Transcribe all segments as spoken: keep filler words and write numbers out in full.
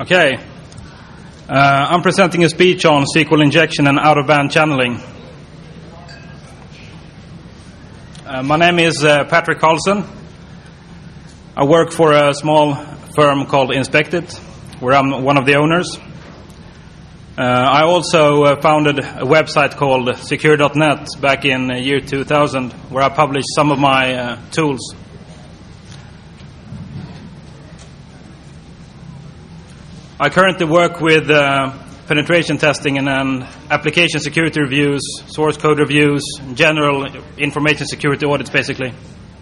Okay. Uh, I'm presenting a speech on S Q L injection and out-of-band channeling. Uh, my name is uh, Patrick Carlson. I work for a small firm called Inspected, where I'm one of the owners. Uh, I also uh, founded a website called secure dot net back in the year two thousand, where I published some of my uh, tools. I currently work with uh, penetration testing and um, application security reviews, source code reviews, general information security audits, basically.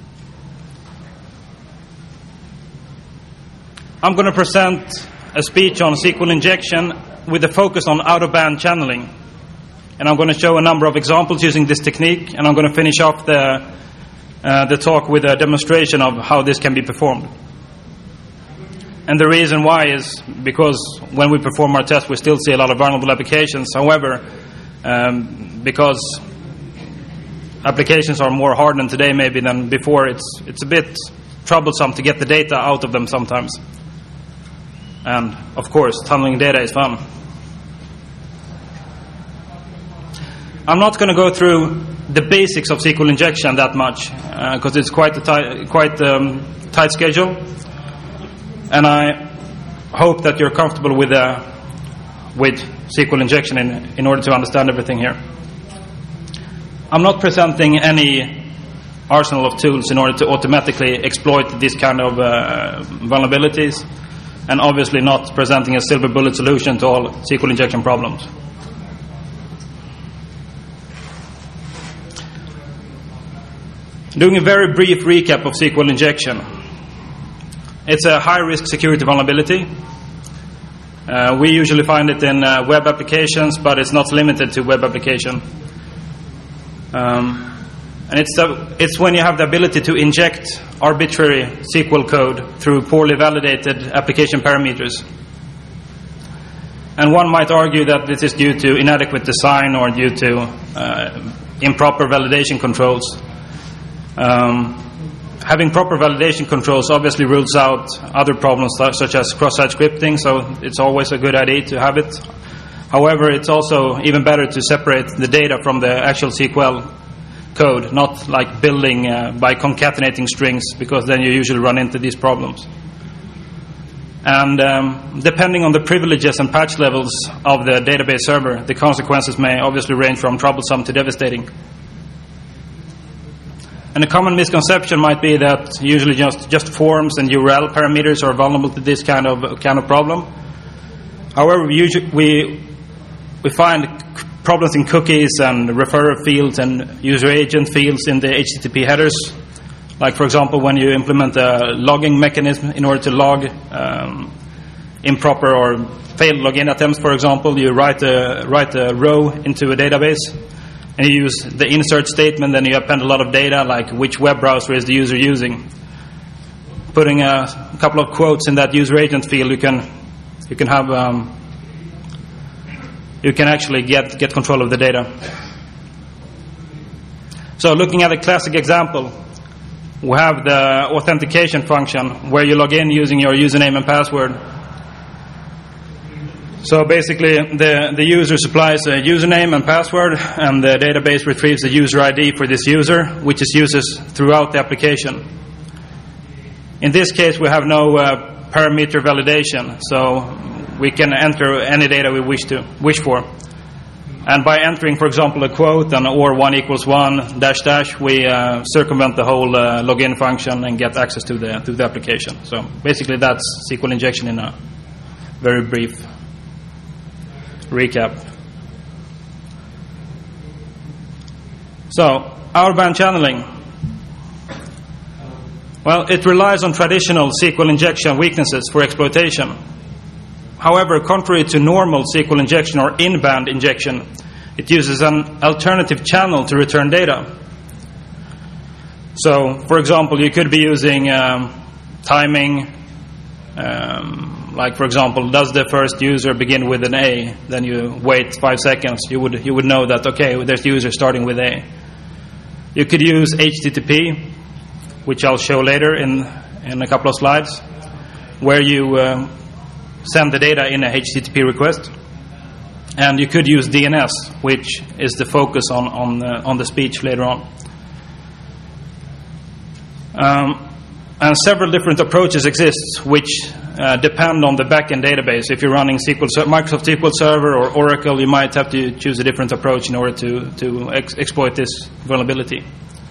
I'm going to present a speech on S Q L injection with a focus on out-of-band channeling. And I'm going to show a number of examples using this technique, and I'm going to finish off the, uh, the talk with a demonstration of how this can be performed. And the reason why is because when we perform our test, we still see a lot of vulnerable applications. However, um, because applications are more hardened today maybe than before, it's, it's a bit troublesome to get the data out of them sometimes. And, of course, tunneling data is fun. I'm not going to go through the basics of S Q L injection that much, because uh, it's quite a tight, quite um, tight schedule. And I hope that you're comfortable with, uh, with S Q L injection in, in order to understand everything here. I'm not presenting any arsenal of tools in order to automatically exploit this kind of uh, vulnerabilities, and obviously not presenting a silver bullet solution to all S Q L injection problems. Doing a very brief recap of S Q L injection. It's a high-risk security vulnerability. Uh, we usually find it in uh, web applications, but it's not limited to web application. Um, and it's, uh, it's when you have the ability to inject arbitrary S Q L code through poorly validated application parameters. And one might argue that this is due to inadequate design or due to uh, improper validation controls. Um, Having proper validation controls obviously rules out other problems such as cross-site scripting, so it's always a good idea to have it. However, it's also even better to separate the data from the actual S Q L code, not like building uh, by concatenating strings, because then you usually run into these problems. And um, depending on the privileges and patch levels of the database server, the consequences may obviously range from troublesome to devastating. And a common misconception might be that usually just, just forms and U R L parameters are vulnerable to this kind of kind of problem. However, we usually, we we find problems in cookies and referrer fields and user agent fields in the H T T P headers. Like, for example, when you implement a logging mechanism in order to log um, improper or failed login attempts, for example, you write a write a row into a database. And you use the insert statement, then you append a lot of data, like which web browser is the user using. Putting a couple of quotes in that user agent field, you can you can have um, you can actually get get control of the data. So, looking at a classic example, we have the authentication function where you log in using your username and password. So basically, the, the user supplies a username and password, and the database retrieves the user I D for this user, which is used throughout the application. In this case, we have no uh, parameter validation, so we can enter any data we wish to wish for. And by entering, for example, a quote and or one equals one dash dash, we uh, circumvent the whole uh, login function and get access to the to the application. So basically, that's S Q L injection in a very brief recap. So, out-of-band channeling. Well, it relies on traditional S Q L injection weaknesses for exploitation. However, contrary to normal S Q L injection or in-band injection, it uses an alternative channel to return data. So, for example, you could be using um, timing, um, like, for example, does the first user begin with an A? Then you wait five seconds. You would you would know that, okay, there's the user starting with A. You could use H T T P, which I'll show later in, in a couple of slides, where you uh, send the data in a H T T P request. And you could use D N S, which is the focus on on, uh, on the speech later on. Um, and several different approaches exist, which uh, depend on the backend database. If you're running S Q L, Microsoft S Q L Server or Oracle, you might have to choose a different approach in order to to ex exploit this vulnerability.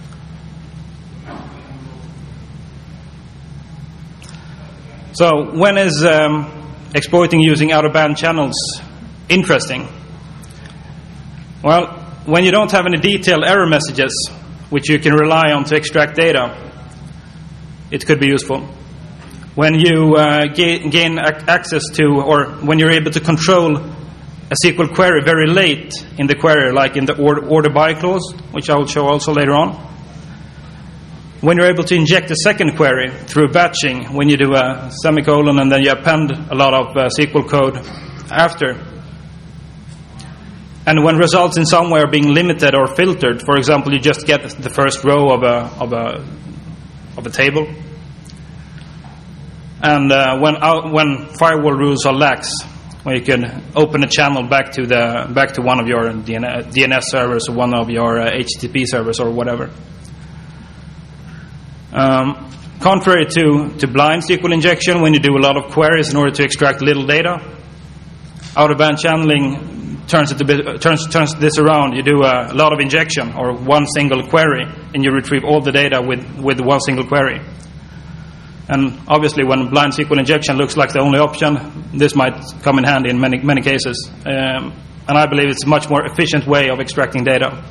So, when is um, exploiting using out-of-band channels interesting? Well, when you don't have any detailed error messages which you can rely on to extract data, it could be useful. When you uh, ga gain ac access to, or when you're able to control a S Q L query very late in the query, like in the order, order by clause, which I will show also later on. When you're able to inject a second query through batching, when you do a semicolon and then you append a lot of uh, S Q L code after. And when results in some way are being limited or filtered, for example, you just get the first row of a of a of a table. And uh, when out, when firewall rules are lax, when you can open a channel back to the back to one of your D N S servers or one of your uh, H T T P servers or whatever. Um, contrary to, to blind S Q L injection, when you do a lot of queries in order to extract little data, out-of-band channeling turns, it a bit, turns, turns this around. You do a, a lot of injection or one single query, and you retrieve all the data with, with one single query. And obviously, when blind S Q L injection looks like the only option, this might come in handy in many, many cases. Um, and I believe it's a much more efficient way of extracting data.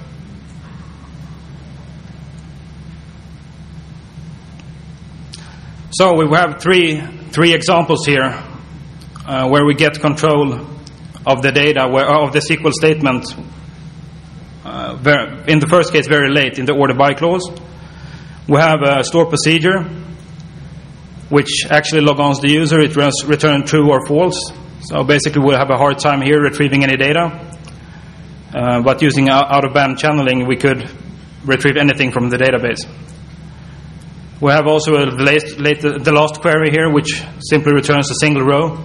So we have three three examples here uh, where we get control of the data, where, of the S Q L statement. Uh, very, in the first case, very late in the order by clause. We have a store procedure, which actually logons the user. It returns true or false. So basically, we'll have a hard time here retrieving any data. Uh, but using out-of-band channeling, we could retrieve anything from the database. We have also a late, late, the last query here, which simply returns a single row.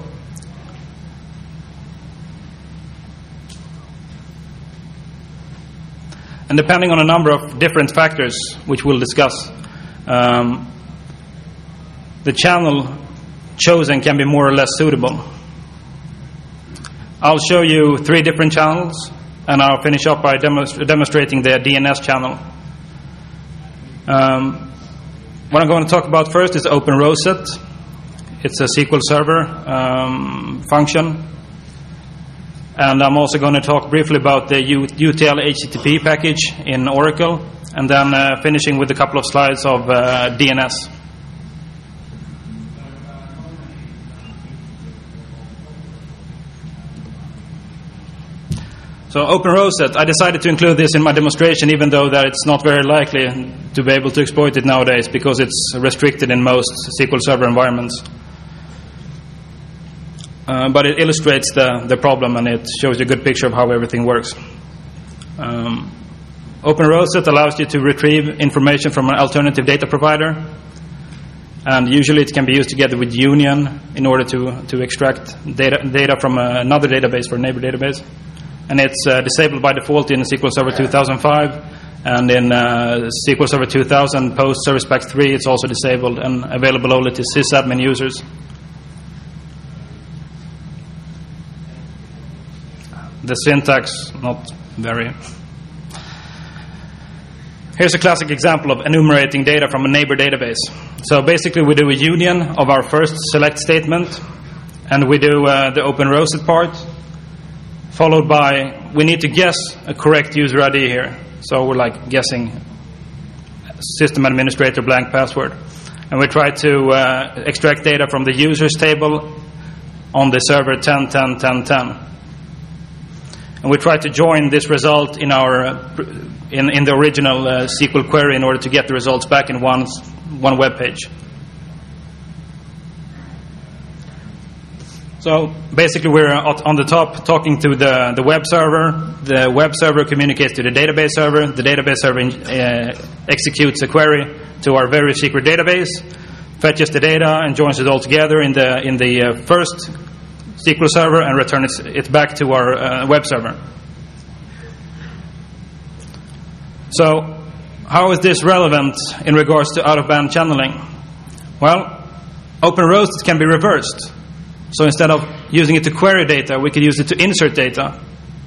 And depending on a number of different factors, which we'll discuss, um, the channel chosen can be more or less suitable. I'll show you three different channels, and I'll finish up by demonst demonstrating the D N S channel. Um, What I'm going to talk about first is OpenRoseT. It's a S Q L Server um, function. And I'm also going to talk briefly about the U T L H T T P package in Oracle, and then uh, finishing with a couple of slides of uh, D N S. So OpenRoseT, I decided to include this in my demonstration, even though that it's not very likely to be able to exploit it nowadays because it's restricted in most S Q L Server environments. Uh, but it illustrates the, the problem, and it shows you a good picture of how everything works. Um, OpenRoseT allows you to retrieve information from an alternative data provider, and usually it can be used together with Union in order to, to extract data, data from another database for a neighbor database. And it's uh, disabled by default in S Q L Server two thousand five, and in uh, S Q L Server two thousand post Service Pack three it's also disabled and available only to sysadmin users. The syntax, not very. Here's a classic example of enumerating data from a neighbor database. So basically we do a union of our first select statement, and we do uh, the OpenRoseT part, followed by, we need to guess a correct user I D here. So we're like guessing system administrator blank password. And we try to uh, extract data from the users table on the server ten ten ten ten. And we try to join this result in our uh, in, in the original uh, S Q L query in order to get the results back in one, one web page. So basically we're on the top talking to the, the web server. The web server communicates to the database server. The database server uh, executes a query to our very secret database, fetches the data and joins it all together in the, in the uh, first S Q L Server and return it, it back to our uh, web server. So, how is this relevant in regards to out-of-band channeling? Well, OpenRoasted can be reversed. So instead of using it to query data, we could use it to insert data.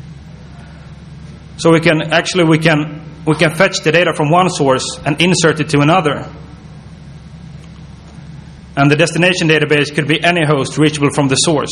So we can actually we can we can fetch the data from one source and insert it to another. And the destination database could be any host reachable from the source.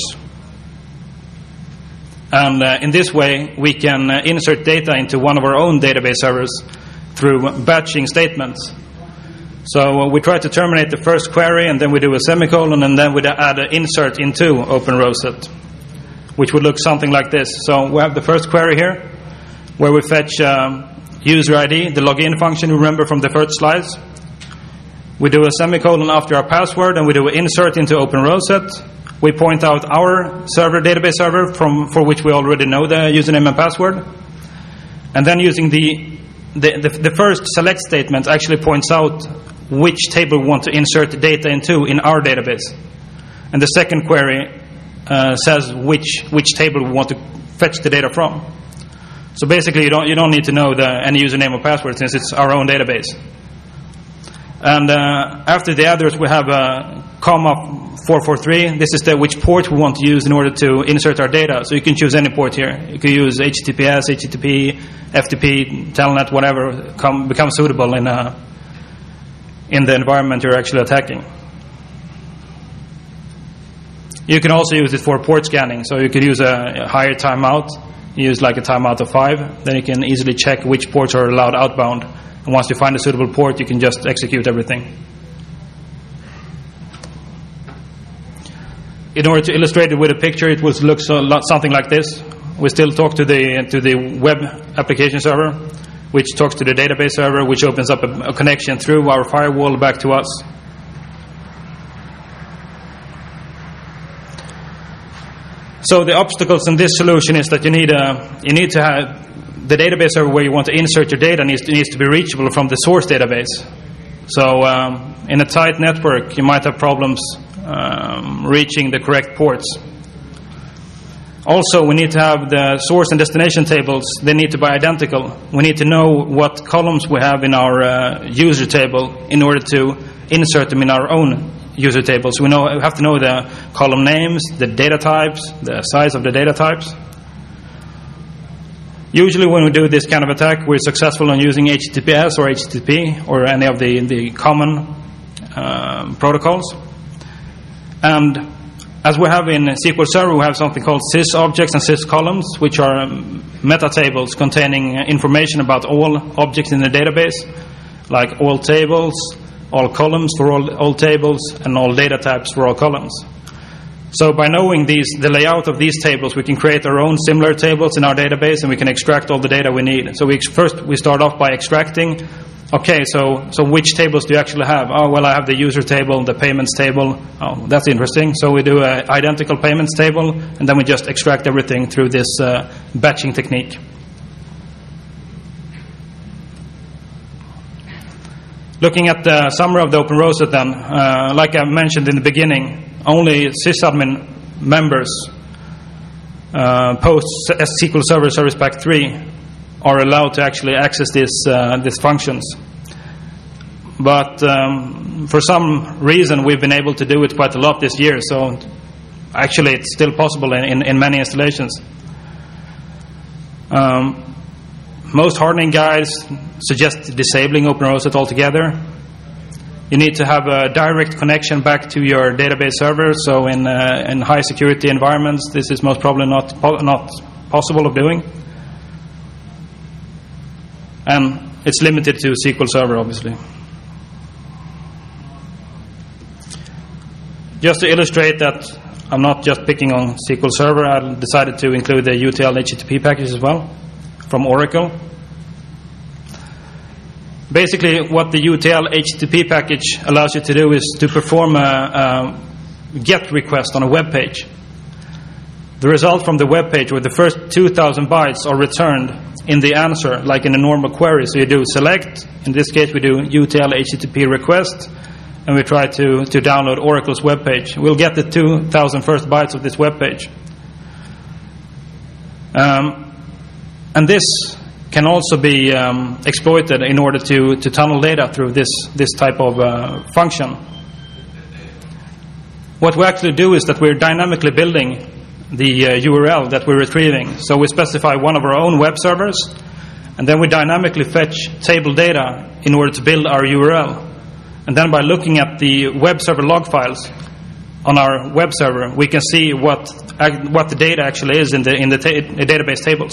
And uh, in this way, we can uh, insert data into one of our own database servers through batching statements. So uh, we try to terminate the first query, and then we do a semicolon, and then we add an insert into OpenRoasted, which would look something like this. So we have the first query here, where we fetch um, user I D, the login function you remember from the first slides. We do a semicolon after our password, and we do an insert into OpenRoasted. We point out our server, database server, from for which we already know the username and password. And then using the the, the, the first select statement actually points out which table we want to insert the data into in our database. And the second query uh, says which which table we want to fetch the data from. So basically, you don't you don't need to know the any username or password, since it's our own database. And uh, after the others, we have a comma four four three. This is the which port we want to use in order to insert our data. So you can choose any port here. You can use H T T P S, H T T P, F T P, Telnet, whatever come, becomes suitable in a, in the environment you're actually attacking. You can also use it for port scanning. So you could use a, a higher timeout. Use like a timeout of five. Then you can easily check which ports are allowed outbound. And once you find a suitable port, you can just execute everything. In order to illustrate it with a picture, it would look so, something like this. We still talk to the to the web application server, which talks to the database server, which opens up a, a connection through our firewall back to us. So the obstacles in this solution is that you need a you need to have the database server where you want to insert your data needs to, needs to be reachable from the source database. So um, in a tight network, you might have problems um, reaching the correct ports. Also, we need to have the source and destination tables. They need to be identical. We need to know what columns we have in our uh, user table in order to insert them in our own user tables. We know we have to know the column names, the data types, the size of the data types. Usually when we do this kind of attack, we're successful in using H T T P S or H T T P or any of the, the common uh, protocols. And as we have in S Q L Server, we have something called sys objects and sys columns, which are um, meta tables containing information about all objects in the database, like all tables, all columns for all, all tables, and all data types for all columns. So by knowing these, the layout of these tables, we can create our own similar tables in our database, and we can extract all the data we need. So we ex- first we start off by extracting. Okay, so so which tables do you actually have? Oh, well, I have the user table, the payments table. Oh, that's interesting. So we do an identical payments table, and then we just extract everything through this uh, batching technique. Looking at the summary of the OpenRoasted then, uh, like I mentioned in the beginning, only sysadmin members uh, post S Q L Server Service Pack three are allowed to actually access this, uh, these functions. But um, for some reason, we've been able to do it quite a lot this year, so actually it's still possible in, in, in many installations. Um, most hardening guides suggest disabling OpenRoasted altogether. You need to have a direct connection back to your database server. So in uh, in high security environments, this is most probably not po- not possible of doing. And it's limited to S Q L Server, obviously. Just to illustrate that I'm not just picking on S Q L Server, I decided to include the U T L H T T P package as well from Oracle. Basically, what the U T L H T T P package allows you to do is to perform a, a GET request on a web page. The result from the web page, where the first two thousand bytes are returned in the answer, like in a normal query. So you do select, in this case we do U T L H T T P request, and we try to, to download Oracle's web page, we'll get the two thousand first bytes of this web page. Um, and this can also be um, exploited in order to, to tunnel data through this, this type of uh, function. What we actually do is that we're dynamically building the uh, U R L that we're retrieving. So we specify one of our own web servers, and then we dynamically fetch table data in order to build our U R L. And then by looking at the web server log files on our web server, we can see what what the data actually is in the in the, ta the database tables.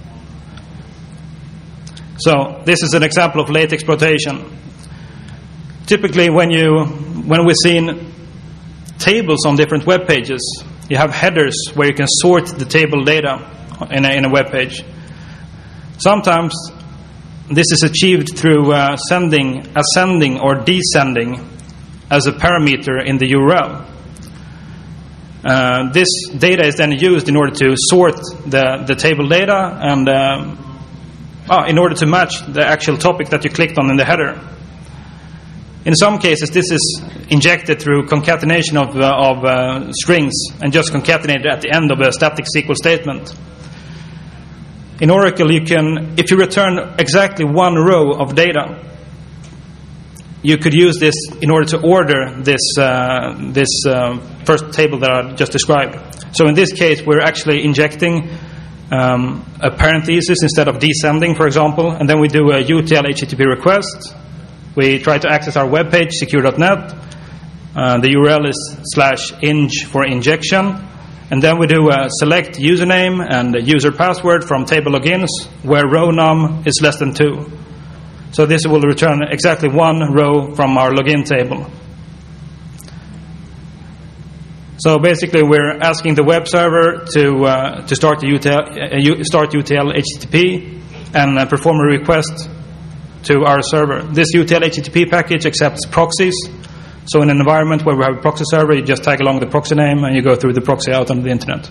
So this is an example of late exploitation. Typically, when you when we've seen tables on different web pages, you have headers where you can sort the table data in a, in a web page. Sometimes this is achieved through uh, sending, ascending or descending as a parameter in the U R L. Uh, this data is then used in order to sort the, the table data and uh, oh, in order to match the actual topic that you clicked on in the header. In some cases, this is injected through concatenation of, uh, of uh, strings and just concatenated at the end of a static S Q L statement. In Oracle, you can, if you return exactly one row of data, you could use this in order to order this uh, this uh, first table that I just described. So in this case, we're actually injecting um, a parenthesis instead of descending, for example, and then we do a U T L H T T P request. We try to access our web page, secure dot net. Uh, the U R L is slash inj for injection. And then we do a select username and a user password from table logins where row num is less than two. So this will return exactly one row from our login table. So basically, we're asking the web server to uh, to start the U T L, uh, start U T L H T T P and uh, perform a request to our server. This U T L H T T P package accepts proxies. So in an environment where we have a proxy server, you just tag along the proxy name and you go through the proxy out on the internet.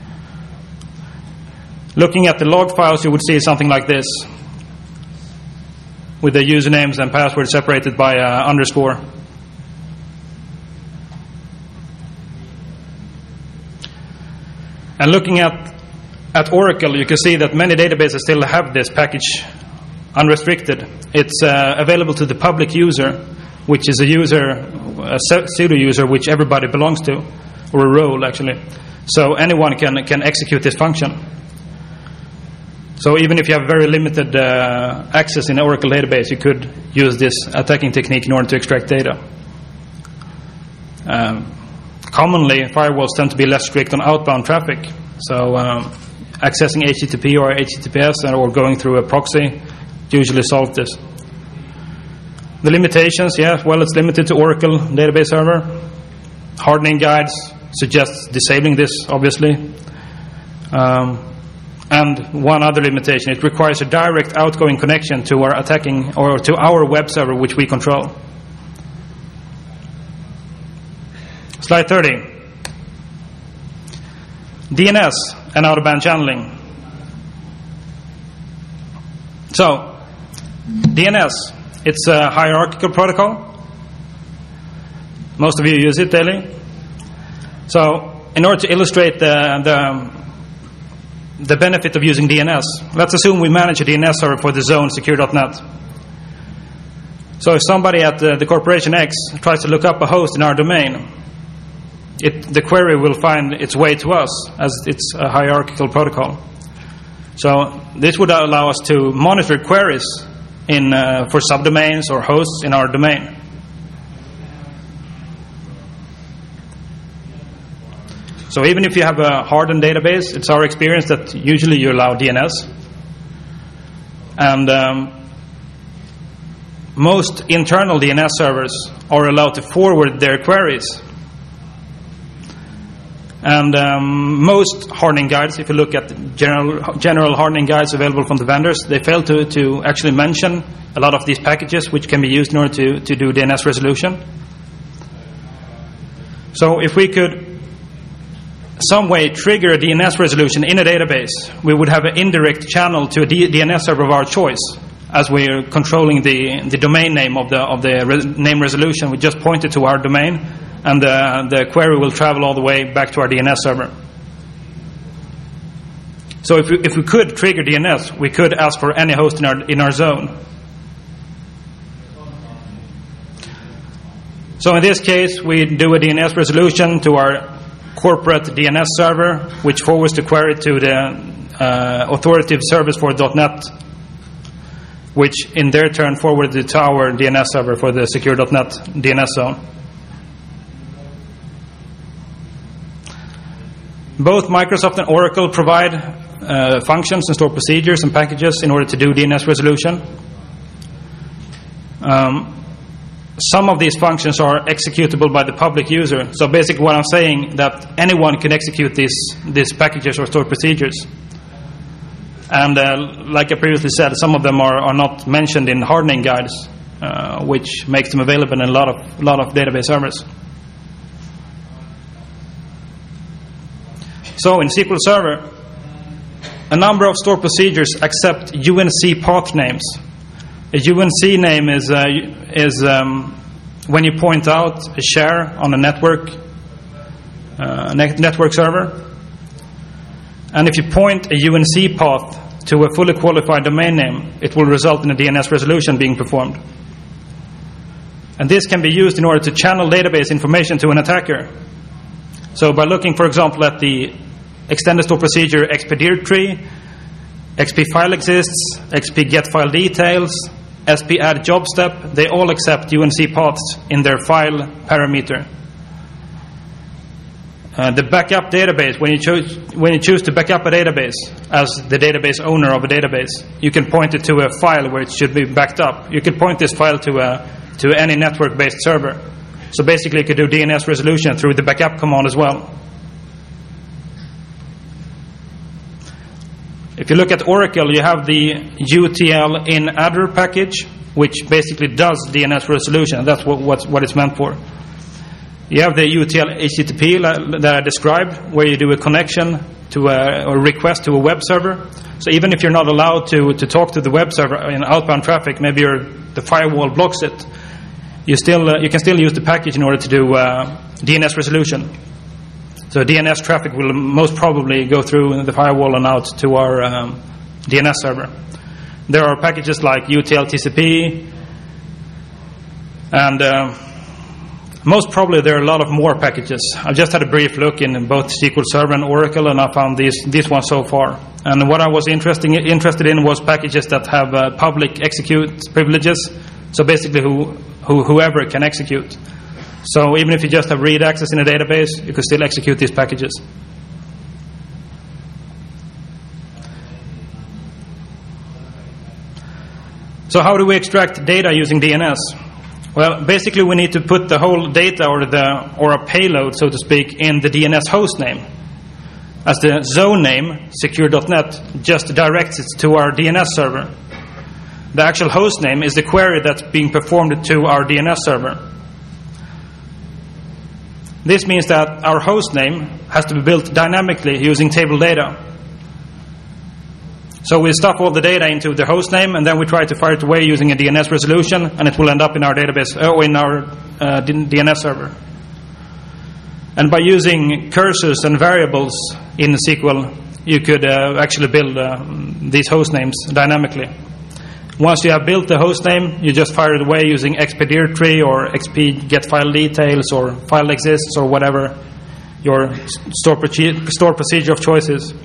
Looking at the log files, you would see something like this, with the usernames and passwords separated by uh, underscore. And looking at, at Oracle, you can see that many databases still have this package unrestricted. It's uh, available to the public user, which is a user, a pseudo user, which everybody belongs to, or a role actually. So anyone can can execute this function. So even if you have very limited uh, access in an Oracle database, you could use this attacking technique in order to extract data. Um, commonly, firewalls tend to be less strict on outbound traffic. So um, accessing H T T P or H T T P S or going through a proxy usually solves this. The limitations, yeah, well, it's limited to Oracle database server. Hardening guides suggest disabling this, obviously. Um, and one other limitation, it requires a direct outgoing connection to our attacking or to our web server, which we control. Slide thirty. D N S and out-of-band channeling. So, D N S. It's a hierarchical protocol. Most of you use it daily. So, in order to illustrate the, the, the benefit of using D N S, let's assume we manage a D N S server for the zone secure dot net. So if somebody at the, the corporation X tries to look up a host in our domain, it, the query will find its way to us as it's a hierarchical protocol. So this would allow us to monitor queries in uh, for subdomains or hosts in our domain. So even if you have a hardened database, it's our experience that usually you allow D N S. And um, most internal D N S servers are allowed to forward their queries. And um, most hardening guides, if you look at the general, general hardening guides available from the vendors, they fail to, to actually mention a lot of these packages which can be used in order to, to do D N S resolution. So if we could some way trigger a D N S resolution in a database, we would have an indirect channel to a D- DNS server of our choice, as we're controlling the, the domain name of the, of the re name resolution, we just point it to our domain, and the, the query will travel all the way back to our D N S server. So if we, if we could trigger D N S, we could ask for any host in our, in our zone. So in this case, we do a D N S resolution to our corporate D N S server, which forwards the query to the uh, authoritative service for .NET, which in their turn forwarded it to our D N S server for the secure dot net D N S zone. Both Microsoft and Oracle provide uh, functions and store procedures and packages in order to do D N S resolution. Um, some of these functions are executable by the public user. So basically what I'm saying, that anyone can execute these, these packages or store procedures. And uh, like I previously said, some of them are, are not mentioned in hardening guides, uh, which makes them available in a lot of, lot of database servers. So in S Q L Server, a number of store procedures accept U N C path names. A U N C name is, uh, is um, when you point out a share on a network, uh, net network server. And if you point a U N C path to a fully qualified domain name, it will result in a D N S resolution being performed. And this can be used in order to channel database information to an attacker. So by looking, for example, at the extended store procedure X P directory, X P file exists, X P get file details, S P add job step, they all accept U N C paths in their file parameter. Uh, the backup database, when you choose when you choose to back up a database as the database owner of a database, you can point it to a file where it should be backed up. You can point this file to a to any network-based server. So basically, you could do D N S resolution through the backup command as well. If you look at Oracle, you have the U T L in adder package, which basically does D N S resolution. That's what what's, what it's meant for. You have the U T L H T T P that I described, where you do a connection to a, or request to a web server. So even if you're not allowed to, to talk to the web server in outbound traffic, maybe you're, the firewall blocks it, you still uh, you can still use the package in order to do uh, D N S resolution. So D N S traffic will most probably go through the firewall and out to our um, D N S server. There are packages like U T L T C P, and uh, most probably there are a lot of more packages. I've just had a brief look in both S Q L Server and Oracle, and I found these these ones so far. And what I was interesting, interested in was packages that have uh, public execute privileges. So basically, who, who whoever can execute. So even if you just have read access in a database, you could still execute these packages. So how do we extract data using D N S? Well, basically we need to put the whole data or the or a payload, so to speak, in the D N S host name. As the zone name, secure dot net, just directs it to our D N S server. The actual host name is the query that's being performed to our D N S server. This means that our host name has to be built dynamically using table data. So we stuff all the data into the host name, and then we try to fire it away using a D N S resolution, and it will end up in our database or in our uh, D N S server. And by using cursors and variables in S Q L, you could uh, actually build uh, these host names dynamically. Once you have built the host name, you just fire it away using X P directory or X P get file details or file exists or whatever your store, proce store procedure of choice is.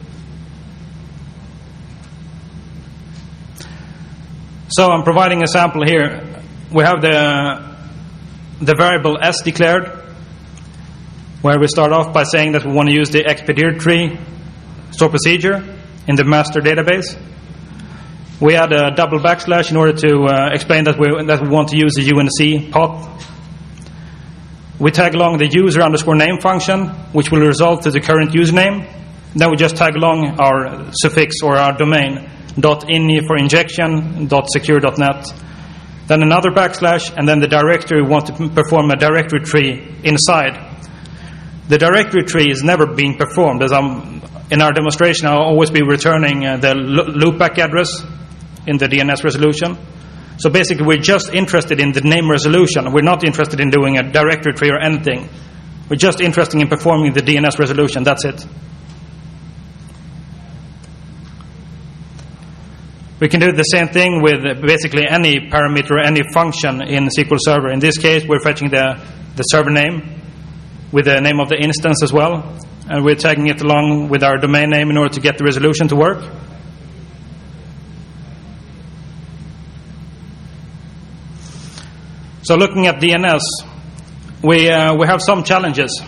So I'm providing a sample here. We have the, the variable s declared, where we start off by saying that we want to use the X P directory store procedure in the master database. We add a double backslash in order to uh, explain that we, that we want to use a U N C path. We tag along the user underscore name function, which will result to the current username. Then we just tag along our suffix or our domain, .ini for injection, .secure dot net. Then another backslash, and then the directory we want to perform a directory tree inside. The directory tree is never being performed. As I'm, in our demonstration, I'll always be returning uh, the loopback address in the D N S resolution. So basically, we're just interested in the name resolution. We're not interested in doing a directory tree or anything. We're just interested in performing the D N S resolution. That's it. We can do the same thing with basically any parameter or any function in S Q L Server. In this case, we're fetching the, the server name with the name of the instance as well. And we're tagging it along with our domain name in order to get the resolution to work. So looking at D N S, we, uh, we have some challenges.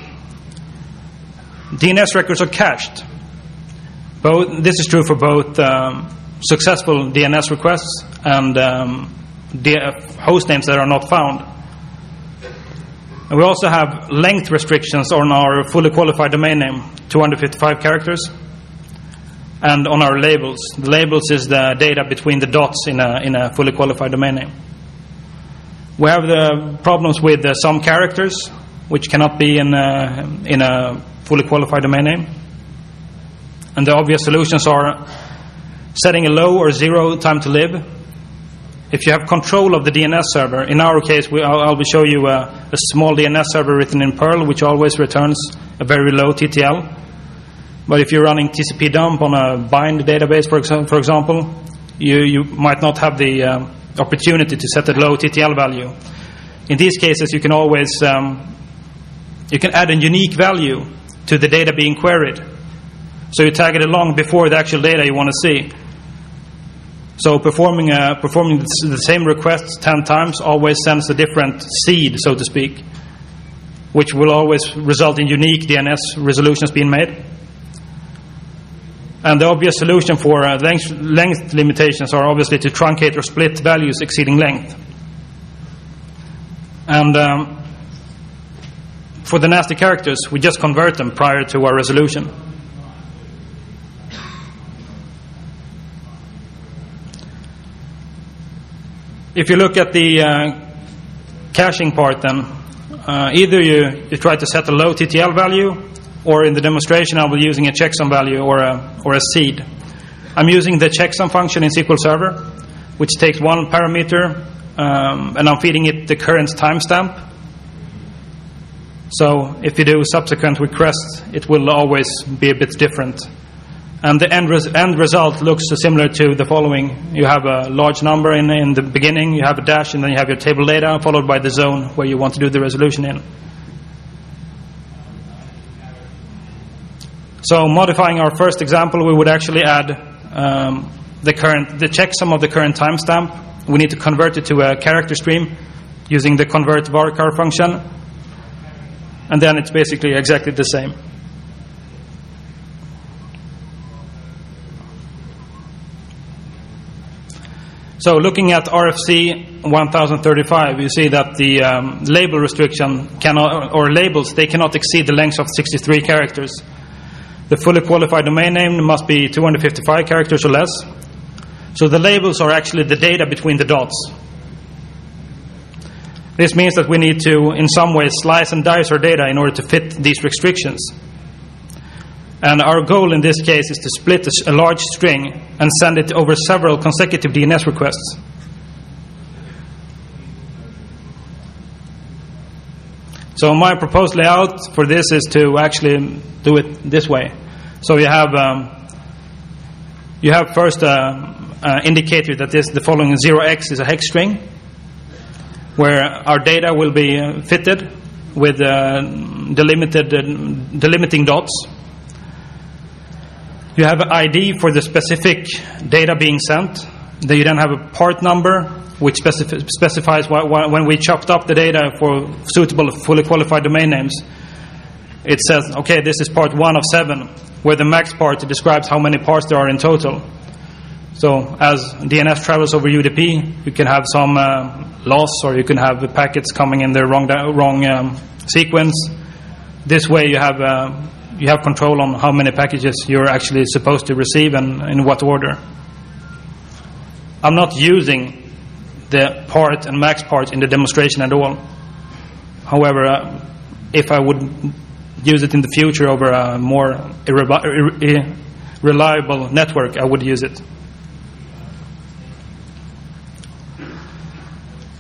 D N S records are cached. Both, this is true for both um, successful D N S requests and um, D- host names that are not found. And we also have length restrictions on our fully qualified domain name, two hundred fifty-five characters, and on our labels. The labels is the data between the dots in a, in a fully qualified domain name. We have the problems with uh, some characters, which cannot be in a, in a fully qualified domain name. And the obvious solutions are setting a low or zero time to live. If you have control of the D N S server, in our case, we, I'll, I'll show you a, a small D N S server written in Perl, which always returns a very low T T L. But if you're running T C P dump on a bind database, for, exa- for example, you, you might not have the uh, opportunity to set a low T T L value. In these cases, you can always um, you can add a unique value to the data being queried. So you tag it along before the actual data you want to see. So performing uh, performing the same request ten times always sends a different seed, so to speak, which will always result in unique D N S resolutions being made. And the obvious solution for uh, length, length limitations are obviously to truncate or split values exceeding length. And um, for the nasty characters, we just convert them prior to our resolution. If you look at the uh, caching part, then uh, either you, you try to set a low T T L value, or in the demonstration I'll be using a checksum value or a, or a seed. I'm using the checksum function in S Q L Server, which takes one parameter um, and I'm feeding it the current timestamp. So if you do subsequent requests, it will always be a bit different. And the end, res- end result looks similar to the following. You have a large number in, in the beginning, you have a dash, and then you have your table data, followed by the zone where you want to do the resolution in. So modifying our first example, we would actually add um, the current, the checksum of the current timestamp. We need to convert it to a character stream using the convert varchar function. And then it's basically exactly the same. So looking at R F C one thousand thirty-five, you see that the um, label restriction cannot, or labels, they cannot exceed the length of sixty-three characters. The fully qualified domain name must be two hundred fifty-five characters or less. So the labels are actually the data between the dots. This means that we need to, in some way, slice and dice our data in order to fit these restrictions. And our goal in this case is to split a large string and send it over several consecutive D N S requests. So my proposed layout for this is to actually do it this way. So you have um, you have first uh, uh, indicator that this the following zero x is a hex string, where our data will be uh, fitted with uh, delimited uh, delimiting dots. You have an I D for the specific data being sent. Then you then have a part number, which specif- specifies wh- wh- when we chopped up the data for suitable fully qualified domain names. It says, okay, this is part one of seven, where the max part describes how many parts there are in total. So as D N S travels over U D P, you can have some uh, loss, or you can have the packets coming in the wrong wrong um, sequence. This way you have uh, you have control on how many packages you're actually supposed to receive and in what order. I'm not using the part and max part in the demonstration at all. However, uh, if I would use it in the future over a more irre- ir- reliable network, I would use it.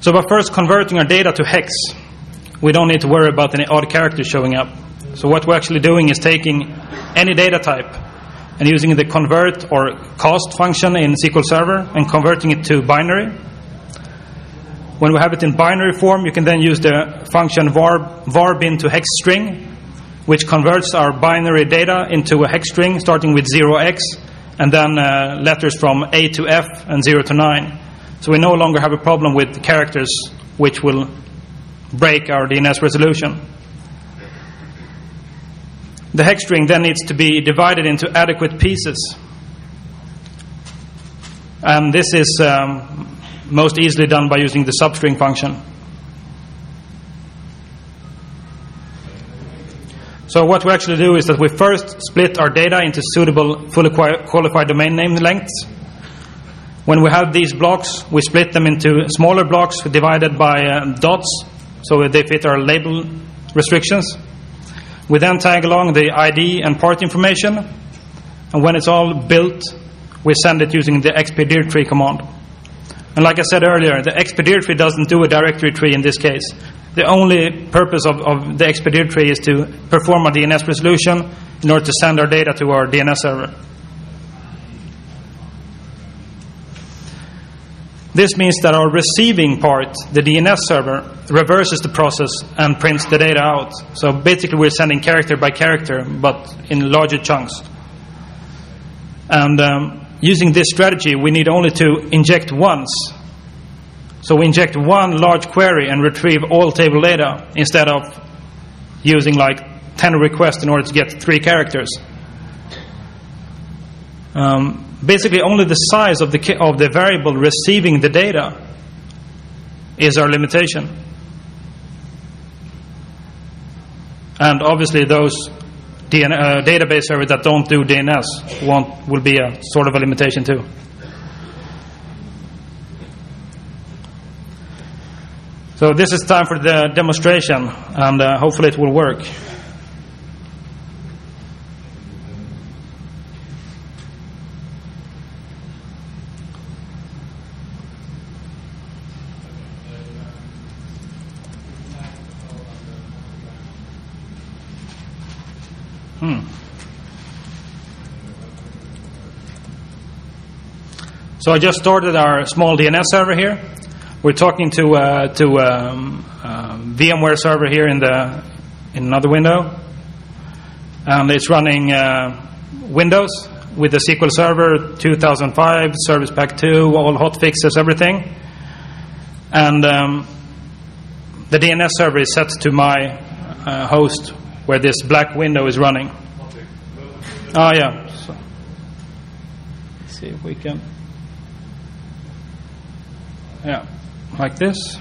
So by first converting our data to hex, we don't need to worry about any odd characters showing up. So what we're actually doing is taking any data type and using the convert or cast function in S Q L Server and converting it to binary. When we have it in binary form, you can then use the function var, varbin to hex string, which converts our binary data into a hex string starting with zero x and then uh, letters from A to F and zero to nine. So we no longer have a problem with characters which will break our D N S resolution. The hex string then needs to be divided into adequate pieces. And this is um, most easily done by using the substring function. So what we actually do is that we first split our data into suitable fully qualified domain name lengths. When we have these blocks, we split them into smaller blocks divided by uh, dots, so they fit our label restrictions. We then tag along the I D and part information, and when it's all built, we send it using the xpdirtree command. And like I said earlier, the xpdirtree doesn't do a directory tree in this case. The only purpose of, of the xpdirtree is to perform a D N S resolution in order to send our data to our D N S server. This means that our receiving part, the D N S server, reverses the process and prints the data out. So basically we're sending character by character, but in larger chunks. And um, using this strategy, we need only to inject once. So we inject one large query and retrieve all table data instead of using like ten requests in order to get three characters. Um, basically, only the size of the of the variable receiving the data is our limitation. And obviously, those D N, uh, database servers that don't do D N S won't, will be a sort of a limitation too. So this is time for the demonstration, and uh, hopefully it will work. Hmm. So I just started our small D N S server here. We're talking to uh, to um, uh, VMware server here in the in another window, and it's running uh, Windows with the S Q L Server two thousand five, Service Pack two, all hot fixes, everything. And um, the D N S server is set to my uh, host, where this black window is running. Oh yeah. So, let's see if we can. Yeah. Like this.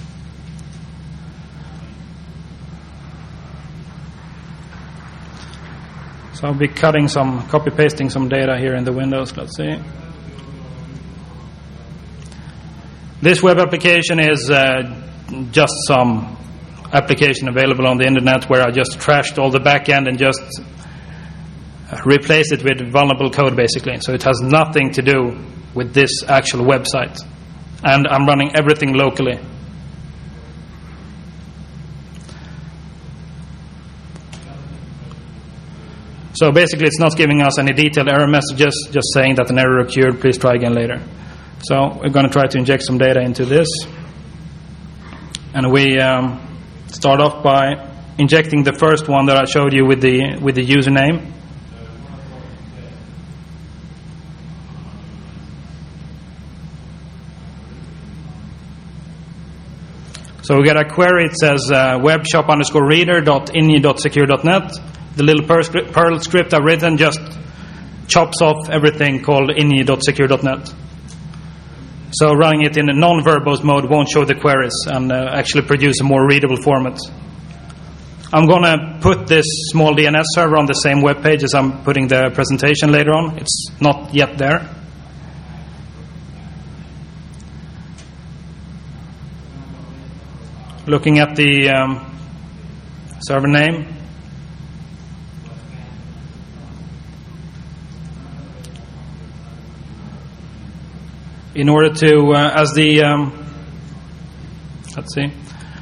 So I'll be cutting some, copy pasting some data here in the windows. Let's see. This web application is uh, just some application available on the internet where I just trashed all the backend and just replaced it with vulnerable code, basically. So it has nothing to do with this actual website. And I'm running everything locally. So basically it's not giving us any detailed error messages, just saying that an error occurred, please try again later. So we're going to try to inject some data into this. And we um, start off by injecting the first one that I showed you with the, with the username. So we get a query. It says uh, webshop underscore reader dot ini dot secure dot net. The little Perl script, Perl script I've written just chops off everything called ini dot secure dot net. So running it in a non-verbose mode won't show the queries and uh, actually produce a more readable format. I'm going to put this small D N S server on the same web page as I'm putting the presentation later on. It's not yet there. Looking at the um, server name. In order to, uh, as the um, let's see.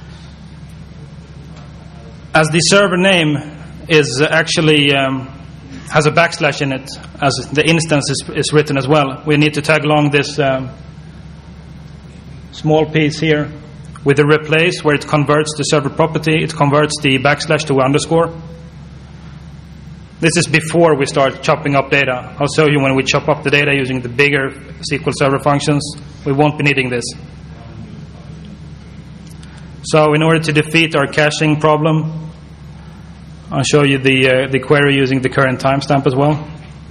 As the server name is actually um, has a backslash in it, as the instance is, is written as well, we need to tag along this um, small piece here with the replace, where it converts the server property. It converts the backslash to underscore. This is before we start chopping up data. I'll show you when we chop up the data using the bigger S Q L Server functions. We won't be needing this. So in order to defeat our caching problem, I'll show you the, uh, the query using the current timestamp as well.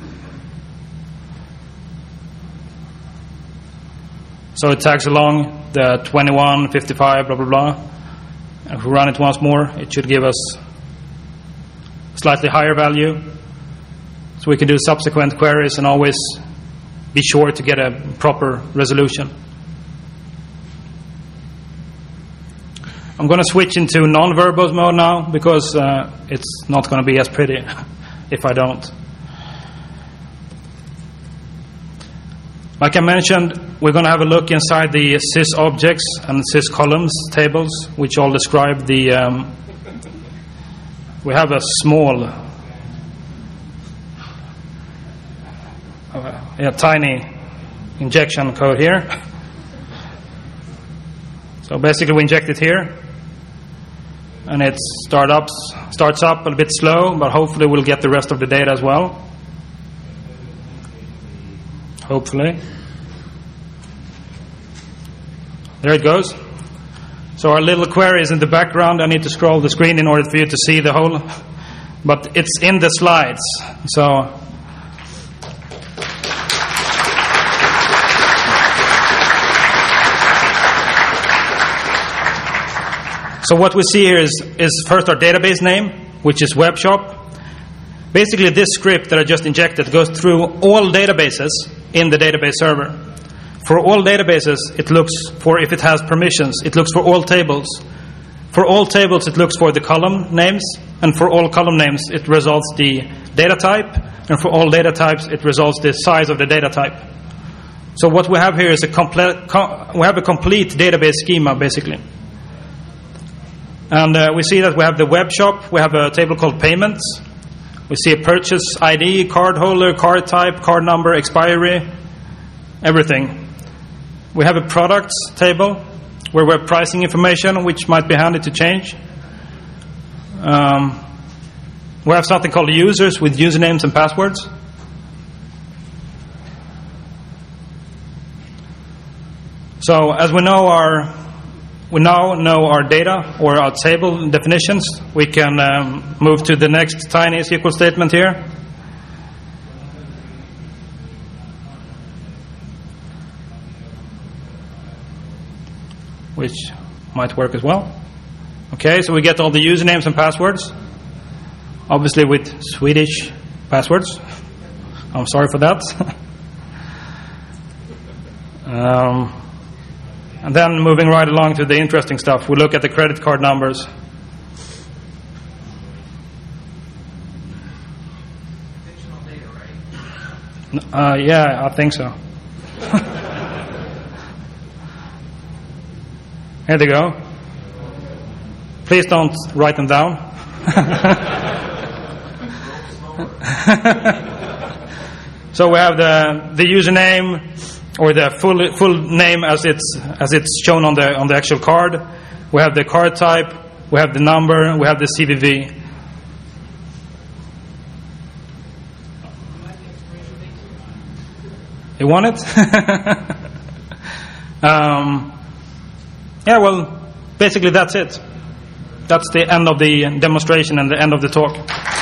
So it tags along the twenty-one, fifty-five, blah, blah, blah. And if we run it once more, it should give us a slightly higher value. So we can do subsequent queries and always be sure to get a proper resolution. I'm going to switch into non-verbose mode now, because uh, it's not going to be as pretty if I don't. Like I mentioned, we're going to have a look inside the sysobjects and syscolumns tables, which all describe the... Um, we have a small, uh, yeah, tiny injection code here. So basically we inject it here, and it start ups, starts up a bit slow, but hopefully we'll get the rest of the data as well. Hopefully. There it goes. So our little query is in the background. I need to scroll the screen in order for you to see the whole, but it's in the slides. So So what we see here is, is first our database name, which is web shop. Basically, this script that I just injected goes through all databases in the database server. For all databases, it looks for if it has permissions. It looks for all tables. For all tables, it looks for the column names. And for all column names, it resolves the data type. And for all data types, it resolves the size of the data type. So what we have here is a complete, com- we have a complete database schema, basically. And uh, we see that we have the web shop. We have a table called payments. We see a purchase I D, card holder, card type, card number, expiry, everything. We have a products table where we have pricing information, which might be handy to change. Um, we have something called users with usernames and passwords. So as we know our we now know our data or our table definitions, we can um, move to the next tiny S Q L statement here. Which might work as well. Okay, so we get all the usernames and passwords, obviously with Swedish passwords. I'm sorry for that. um, and then moving right along to the interesting stuff, we look at the credit card numbers. Fictional data, right? Uh, yeah, I think so. Here they go. Please don't write them down. So we have the the username or the full full name as it's as it's shown on the on the actual card. We have the card type. We have the number. We have the C V V. You want it? um. Yeah, well, basically that's it. That's the end of the demonstration and the end of the talk.